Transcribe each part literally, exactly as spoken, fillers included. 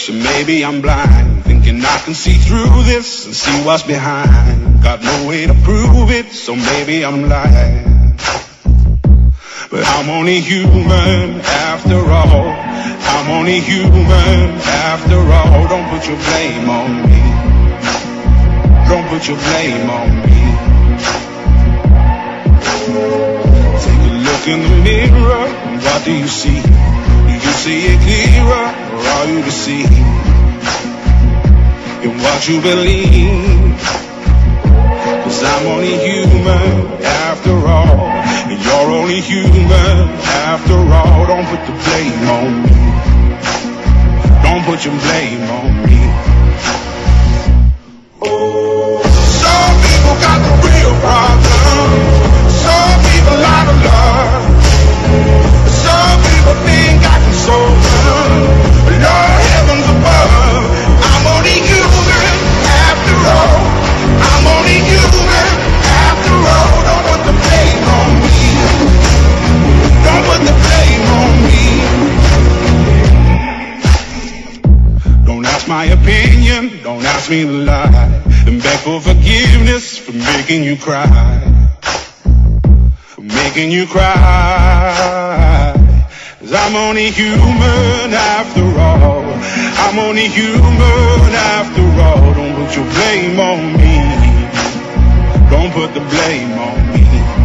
foolish, or maybe I'm blind, thinking I can see through this and see what's behind. Got no way to prove it, so maybe I'm lying. But I'm only human after all. I'm only human after all. Don't put your blame on me. Don't put your blame on me. Take a look in the mirror, and what do you see? Do you see it clearer, or are you deceived in what you believe? 'Cause I'm only human after all, and you're only human after all. Don't put the blame on me. Don't put your blame on me. Oh, some people got the real problem. Some people out of love. Some people think I can solve them. Lord, heavens above, I'm only human after all. I'm only human after all. Don't put the blame on me. Don't put the blame on me. Don't ask my opinion, don't ask me to lie, and beg for forgiveness for making you cry, for making you cry. 'Cause I'm only human after all. I'm only human after all. Don't put your blame on me. Don't put the blame on me.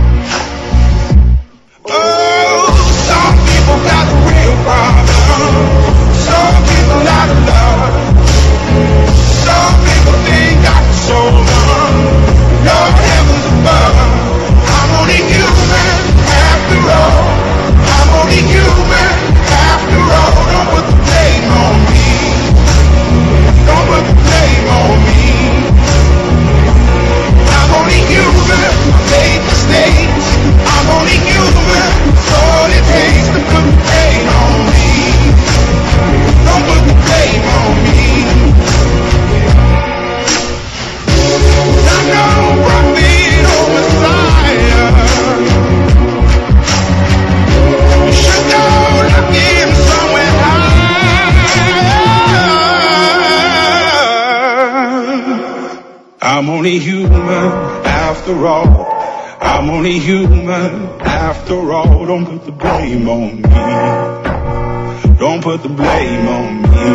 Oh, some people got the real problem. Some people out of love. Some people think I can solve them. Lord, heavens above, I'm only human after all. I'm only human after all. Don't put the blame on me. Don't put the blame on me. I'm only human, I made mistakes. I'm only human, it's all it takes to put the blame on me. Don't put the blame on me. I know prophet or Messiah. You should go looking somewhere high. I'm only human after all. I'm only human after all. Don't put the blame on me. Don't put the blame on me.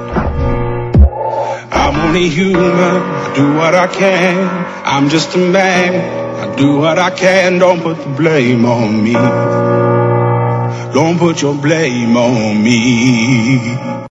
I'm only human, I do what I can. I'm just a man, I do what I can. Don't put the blame on me. Don't put your blame on me.